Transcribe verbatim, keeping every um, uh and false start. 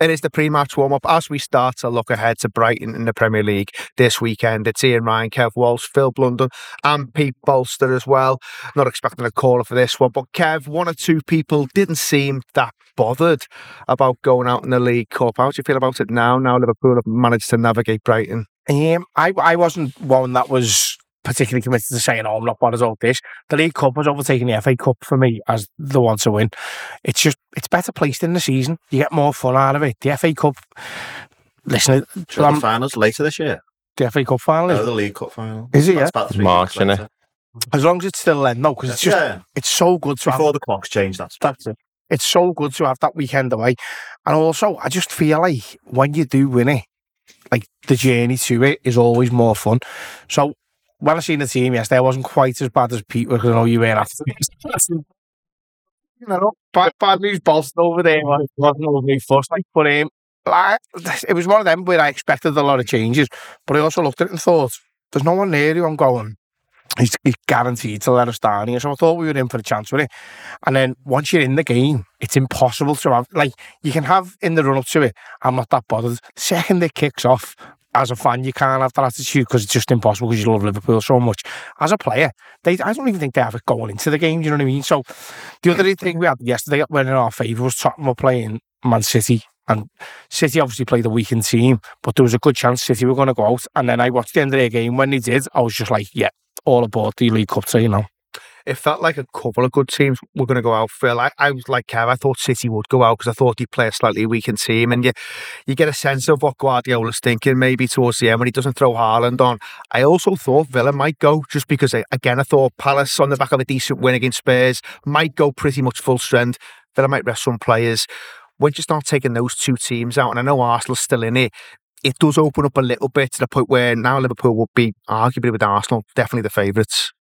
It is the pre-match warm-up as we start to look ahead to Brighton in the Premier League this weekend. It's Ian Ryan, Kev Walsh, Phil Blunden and Pete Bolster as well. Not expecting a caller for this one, but Kev, one or two people didn't seem that bothered about going out in the League Cup. How do you feel about it now? Now Liverpool have managed to navigate Brighton. Um, I, I wasn't one that was particularly committed to saying, oh, I'm not bothered about this. The League Cup has overtaken the F A Cup for me as the one to win. It's just, it's better placed in the season. You get more fun out of it. The F A Cup, listen, sure, the finals later this year. The F A Cup final? No, the League Cup final. Is it, That's yeah? about three March, weeks innit? As long as it's still then, no, because it's just, yeah. it's so good to Before have, the clocks change, that's, that's it. It's so good to have that weekend away. And also, I just feel like when you do win it, like the journey to it is always more fun. So when I seen the team yesterday, I wasn't quite as bad as Pete because I know you weren't after me. You know, bad, bad news Bolster over there wasn't overly fussed. Like, but um, like, it was one of them where I expected a lot of changes, but I also looked at it and thought, there's no one there who I'm going, he's, he's guaranteed to let us down here. So I thought we were in for a chance with it. And then once you're in the game, it's impossible to have, like, you can have in the run-up to it, I'm not that bothered. Second it kicks off, as a fan, you can't have that attitude because it's just impossible because you love Liverpool so much. As a player, they I don't even think they have it going into the game, do you know what I mean? So the other thing we had yesterday that went in our favour was Tottenham were playing Man City. And City obviously played a weakened team, but there was a good chance City were going to go out. And then I watched the end of their game. When they did, I was just like, yeah, all aboard the League Cup, so you know. It felt like a couple of good teams were going to go out. Phil, I, I was like Kev, I thought City would go out because I thought he'd play a slightly weakened team, and you you get a sense of what Guardiola's thinking maybe towards the end when he doesn't throw Haaland on. I also thought Villa might go just because, again, I thought Palace on the back of a decent win against Spurs might go pretty much full strength. Villa might rest some players. When you start taking those two teams out, and I know Arsenal's still in it, it does open up a little bit to the point where now Liverpool will be arguably with Arsenal definitely the favourites.